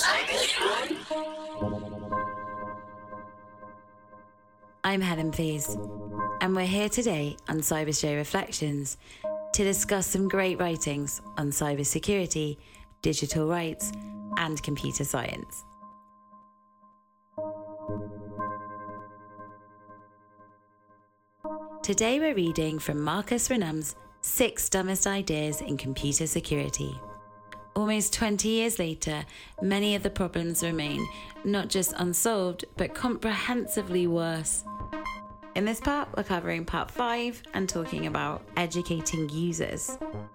I'm Helen Pease, and we're here today on CyberShow Reflections to discuss some great writings on cybersecurity, digital rights, and computer science. Today we're reading from Marcus Renum's 6 Dumbest Ideas in Computer Security. Almost 20 years later, many of the problems remain, not just unsolved, but comprehensively worse. In this part, we're covering part 5 and talking about educating users.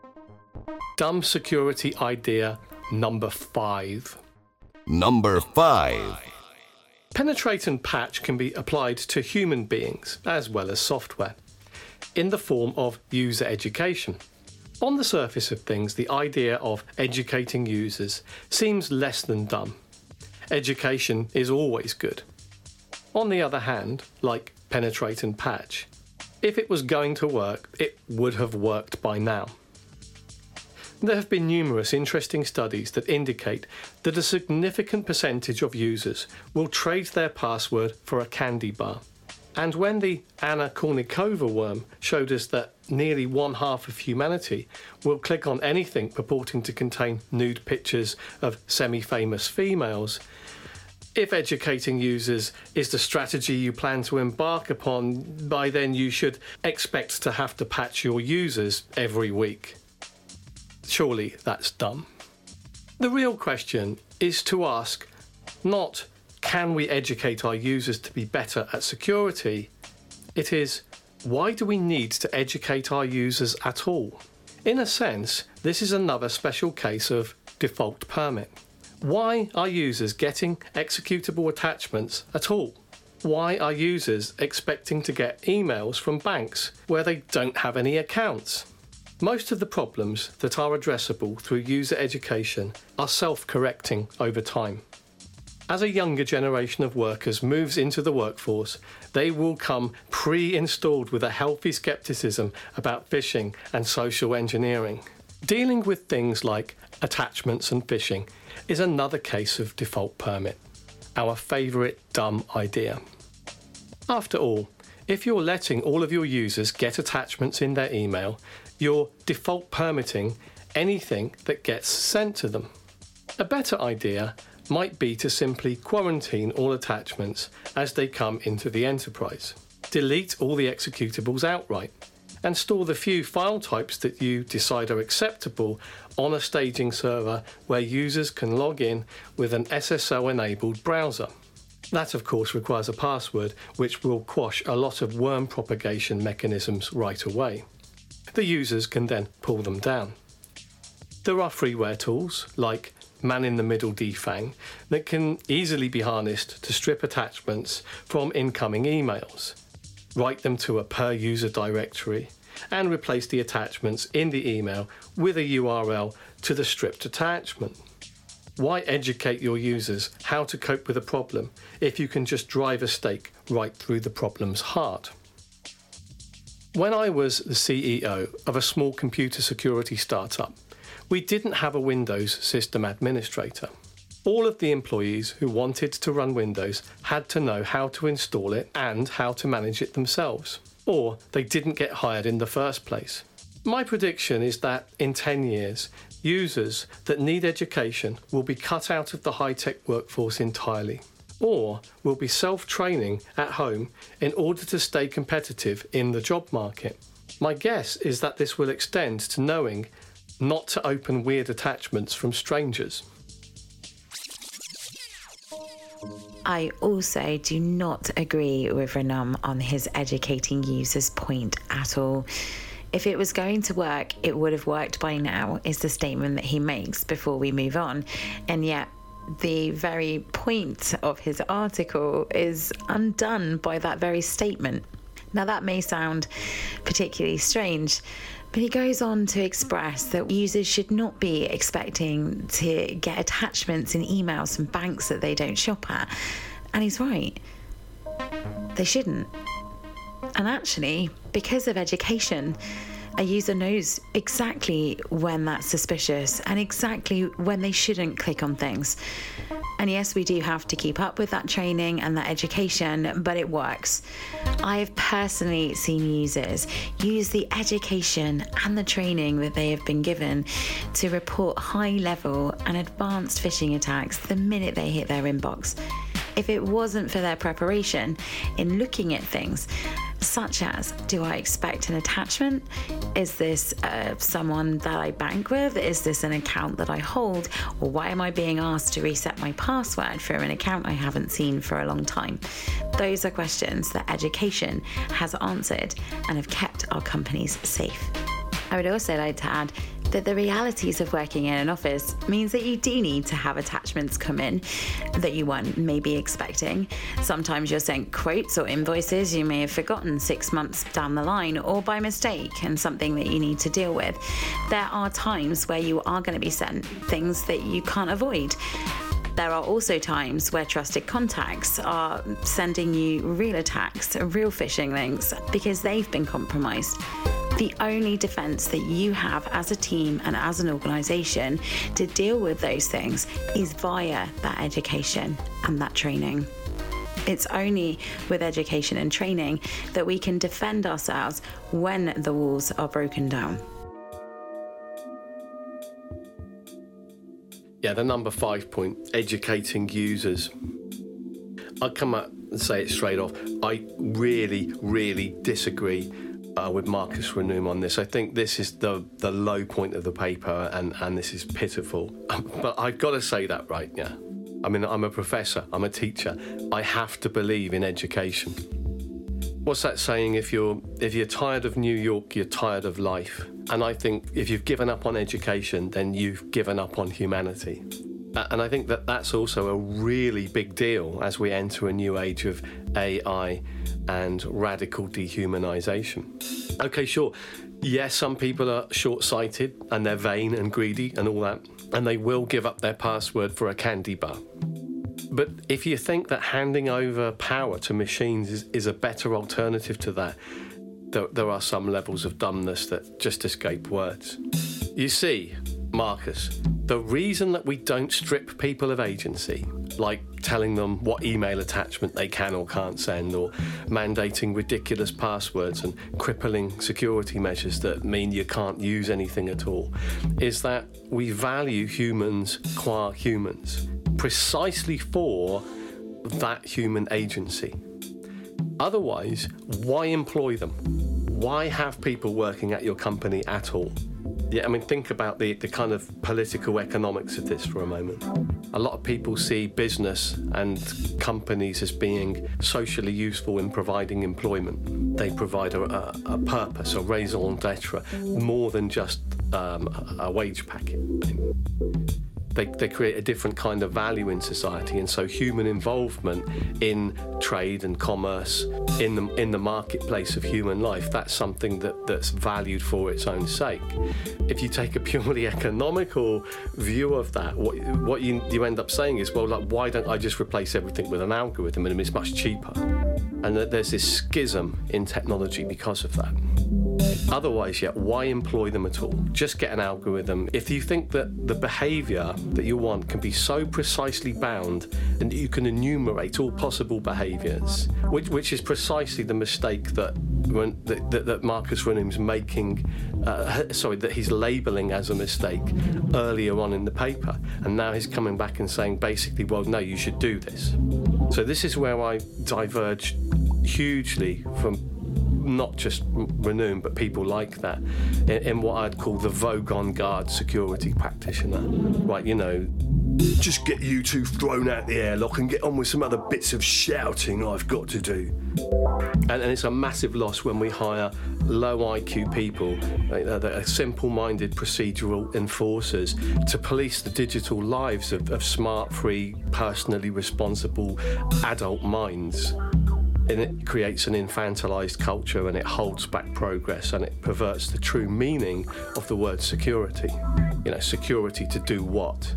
Dumb security idea number 5. Number 5. Penetrate and patch can be applied to human beings as well as software in the form of user education. On the surface of things, the idea of educating users seems less than dumb. Education is always good. On the other hand, like penetrate and patch, if it was going to work, it would have worked by now. There have been numerous interesting studies that indicate that a significant percentage of users will trade their password for a candy bar. And when the Anna Kournikova worm showed us that nearly 1/2 of humanity will click on anything purporting to contain nude pictures of semi-famous females, if educating users is the strategy you plan to embark upon, by then you should expect to have to patch your users every week. Surely that's dumb. The real question is to ask not, can we educate our users to be better at security? It is, why do we need to educate our users at all? In a sense, this is another special case of default permit. Why are users getting executable attachments at all? Why are users expecting to get emails from banks where they don't have any accounts? Most of the problems that are addressable through user education are self-correcting over time. As a younger generation of workers moves into the workforce, they will come pre-installed with a healthy skepticism about phishing and social engineering. Dealing with things like attachments and phishing is another case of default permit, our favourite dumb idea. After all, if you're letting all of your users get attachments in their email, you're default permitting anything that gets sent to them. A better idea might be to simply quarantine all attachments as they come into the enterprise. Delete all the executables outright and store the few file types that you decide are acceptable on a staging server where users can log in with an SSL-enabled browser. That, of course, requires a password, which will quash a lot of worm propagation mechanisms right away. The users can then pull them down. There are freeware tools, like man-in-the-middle defang, that can easily be harnessed to strip attachments from incoming emails, write them to a per-user directory, and replace the attachments in the email with a URL to the stripped attachment. Why educate your users how to cope with a problem if you can just drive a stake right through the problem's heart? When I was the CEO of a small computer security startup, we didn't have a Windows system administrator. All of the employees who wanted to run Windows had to know how to install it and how to manage it themselves, or they didn't get hired in the first place. My prediction is that in 10 years, users that need education will be cut out of the high-tech workforce entirely, or will be self-training at home in order to stay competitive in the job market. My guess is that this will extend to knowing not to open weird attachments from strangers. I also do not agree with Renum on his educating users point at all. If it was going to work, it would have worked by now, is the statement that he makes before we move on. And yet, the very point of his article is undone by that very statement. Now, that may sound particularly strange, but he goes on to express that users should not be expecting to get attachments in emails from banks that they don't shop at. And he's right. They shouldn't. And actually, because of education, a user knows exactly when that's suspicious and exactly when they shouldn't click on things. And yes, we do have to keep up with that training and that education, but it works. I have personally seen users use the education and the training that they have been given to report high-level and advanced phishing attacks the minute they hit their inbox. If it wasn't for their preparation in looking at things such as, do I expect an attachment? Is this someone that I bank with? Is this an account that I hold? Or why am I being asked to reset my password for an account I haven't seen for a long time? Those are questions that education has answered and have kept our companies safe. I would also like to add that the realities of working in an office means that you do need to have attachments come in that you weren't maybe expecting. Sometimes you're sent quotes or invoices you may have forgotten 6 months down the line or by mistake, and something that you need to deal with. There are times where you are going to be sent things that you can't avoid. There are also times where trusted contacts are sending you real attacks, real phishing links, because they've been compromised. The only defense that you have as a team and as an organisation to deal with those things is via that education and that training. It's only with education and training that we can defend ourselves when the walls are broken down. Yeah, the number 5 point, educating users. I'll come out and say it straight off. I really disagree with Marcus Renum on this. I think this is the low point of the paper, and this is pitiful. But I've got to say that, right? Yeah. I mean, I'm a professor, I'm a teacher. I have to believe in education. What's that saying? If you're tired of New York, you're tired of life. And I think if you've given up on education, then you've given up on humanity. And I think that that's also a really big deal as we enter a new age of AI and radical dehumanization. Okay, sure. Yes, some people are short-sighted and they're vain and greedy and all that, and they will give up their password for a candy bar. But if you think that handing over power to machines is a better alternative to that, there are some levels of dumbness that just escape words. You see, Marcus, the reason that we don't strip people of agency, like telling them what email attachment they can or can't send, or mandating ridiculous passwords and crippling security measures that mean you can't use anything at all, is that we value humans qua humans, precisely for that human agency. Otherwise, why employ them? Why have people working at your company at all? Yeah, I mean, think about the kind of political economics of this for a moment. A lot of people see business and companies as being socially useful in providing employment. They provide a purpose, a raison d'etre, more than just a wage packet. They create a different kind of value in society, and so human involvement in trade and commerce, in the marketplace of human life, that's something that's valued for its own sake. If you take a purely economical view of that, what you end up saying is, well, like, why don't I just replace everything with an algorithm, and it's much cheaper? And that there's this schism in technology because of that. Otherwise, why employ them at all? Just get an algorithm. If you think that the behaviour that you want can be so precisely bound and you can enumerate all possible behaviours, which is precisely the mistake that Marcus Renum's making, that he's labelling as a mistake earlier on in the paper. And now he's coming back and saying, basically, well, no, you should do this. So this is where I diverge hugely from not just Renum, but people like that, in what I'd call the Vogon Guard security practitioner. Right, just get you two thrown out the airlock and get on with some other bits of shouting I've got to do. And it's a massive loss when we hire low IQ people, that are simple-minded procedural enforcers, to police the digital lives of smart, free, personally responsible adult minds. And it creates an infantilized culture, and it holds back progress, and it perverts the true meaning of the word security. Security to do what?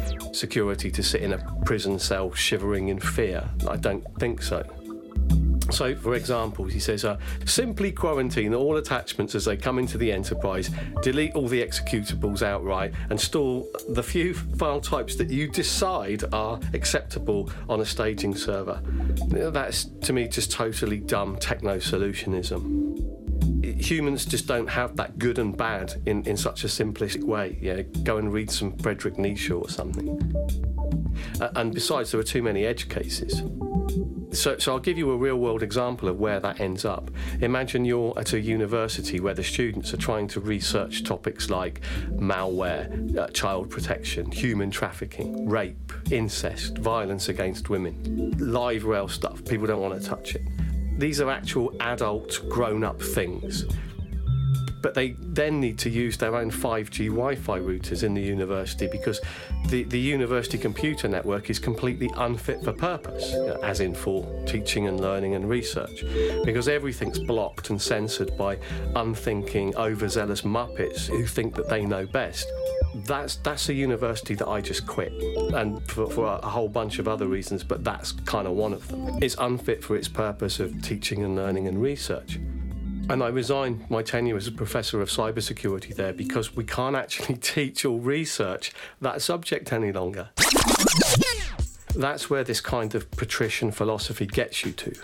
Security to sit in a prison cell shivering in fear? I don't think so. So, for example, he says, simply quarantine all attachments as they come into the enterprise, delete all the executables outright, and store the few file types that you decide are acceptable on a staging server. That's, to me, just totally dumb techno-solutionism. Humans just don't have that good and bad in such a simplistic way. Yeah, go and read some Friedrich Nietzsche or something. And besides, there are too many edge cases. So I'll give you a real-world example of where that ends up. Imagine you're at a university where the students are trying to research topics like malware, child protection, human trafficking, rape, incest, violence against women, live rail stuff. People don't want to touch it. These are actual adult, grown-up things. But they then need to use their own 5G Wi-Fi routers in the university because the university computer network is completely unfit for purpose, as in for teaching and learning and research, because everything's blocked and censored by unthinking, overzealous muppets who think that they know best. That's a university that I just quit, and for a whole bunch of other reasons, but that's kind of one of them. It's unfit for its purpose of teaching and learning and research. And I resigned my tenure as a professor of cybersecurity there because we can't actually teach or research that subject any longer. That's where this kind of patrician philosophy gets you to.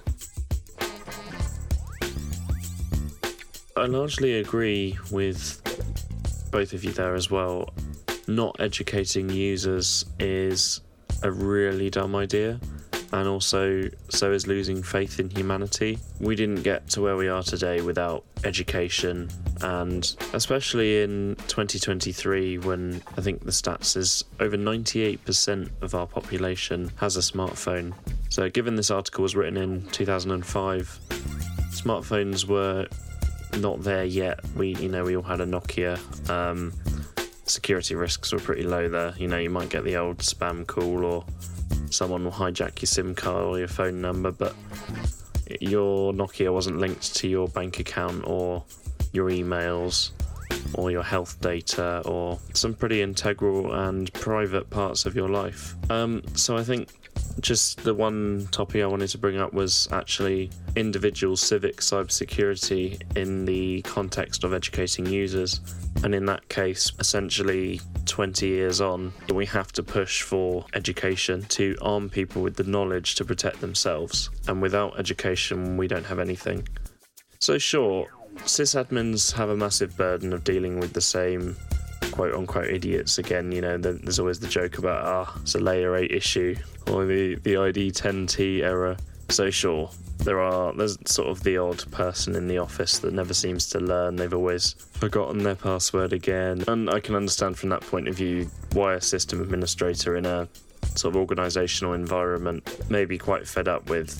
I largely agree with both of you there as well. Not educating users is a really dumb idea, and also so is losing faith in humanity. We didn't get to where we are today without education, and especially in 2023 when I think the stats is over 98% of our population has a smartphone. So given this article was written in 2005, smartphones were not there yet. We all had a Nokia. Security risks were pretty low there. You might get the old spam call or someone will hijack your SIM card or your phone number, but your Nokia wasn't linked to your bank account or your emails or your health data or some pretty integral and private parts of your life. So I think just the one topic I wanted to bring up was actually individual civic cybersecurity in the context of educating users. And in that case, essentially 20 years on, we have to push for education to arm people with the knowledge to protect themselves. And without education, we don't have anything. So sure, sysadmins have a massive burden of dealing with the same quote-unquote idiots again. There's always the joke about, it's a layer 8 issue, or the ID10T error. So sure, there's sort of the odd person in the office that never seems to learn. They've always forgotten their password again. And I can understand from that point of view why a system administrator in a sort of organisational environment may be quite fed up with,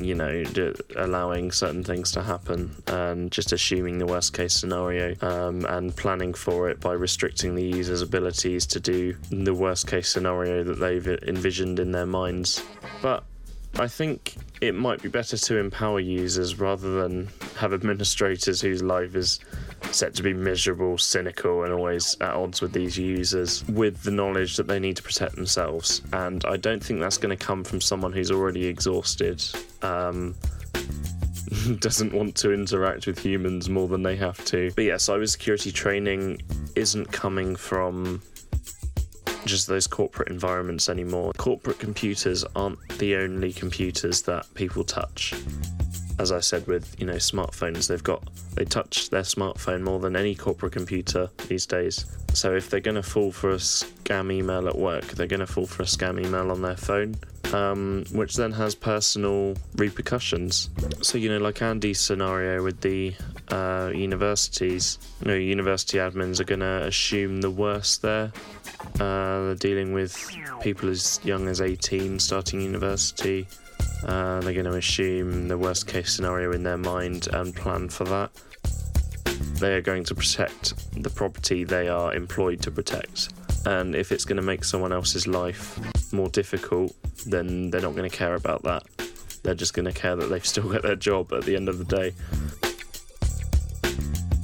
allowing certain things to happen and just assuming the worst case scenario and planning for it by restricting the user's abilities to do the worst case scenario that they've envisioned in their minds. But I think it might be better to empower users rather than have administrators whose life is set to be miserable, cynical, and always at odds with these users with the knowledge that they need to protect themselves. And I don't think that's going to come from someone who's already exhausted, doesn't want to interact with humans more than they have to. But yeah, cybersecurity training isn't coming from just those corporate environments anymore. Corporate computers aren't the only computers that people touch. As I said with, smartphones, they touch their smartphone more than any corporate computer these days. So if they're going to fall for a scam email at work, they're going to fall for a scam email on their phone, which then has personal repercussions. So, like Andy's scenario with the universities, university admins are going to assume the worst there. They're dealing with people as young as 18 starting university. They're going to assume the worst case scenario in their mind and plan for that. They are going to protect the property they are employed to protect. And if it's going to make someone else's life more difficult, then they're not going to care about that. They're just going to care that they've still got their job at the end of the day.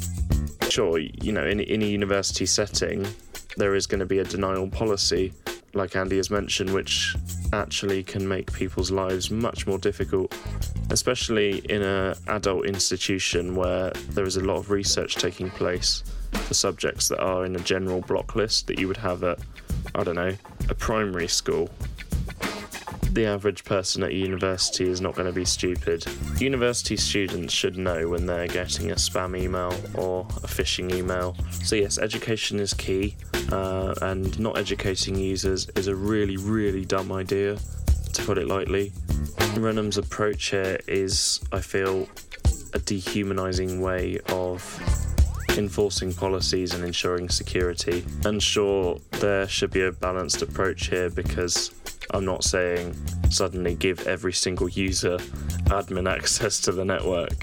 Sure, in a university setting, there is going to be a denial policy. like Andy has mentioned, which actually can make people's lives much more difficult, especially in an adult institution where there is a lot of research taking place for subjects that are in a general block list that you would have at, I don't know, a primary school. The average person at university is not going to be stupid. University students should know when they're getting a spam email or a phishing email. So yes, education is key, and not educating users is a really, really dumb idea, to put it lightly. Renham's approach here is, I feel, a dehumanising way of enforcing policies and ensuring security. And sure, there should be a balanced approach here, because I'm not saying suddenly give every single user admin access to the network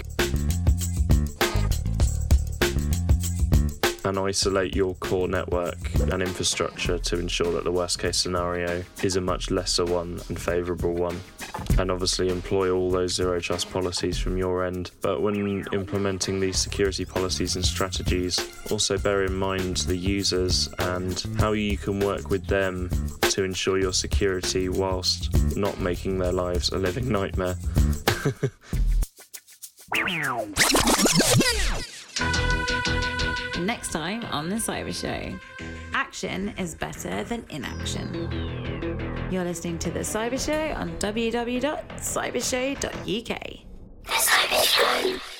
and isolate your core network and infrastructure to ensure that the worst case scenario is a much lesser one and favourable one. And obviously employ all those zero trust policies from your end. But when implementing these security policies and strategies, also bear in mind the users and how you can work with them to ensure your security whilst not making their lives a living nightmare. Next time on The Cyber Show, action is better than inaction. You're listening to The Cyber Show on www.cybershow.uk. The Cyber Show.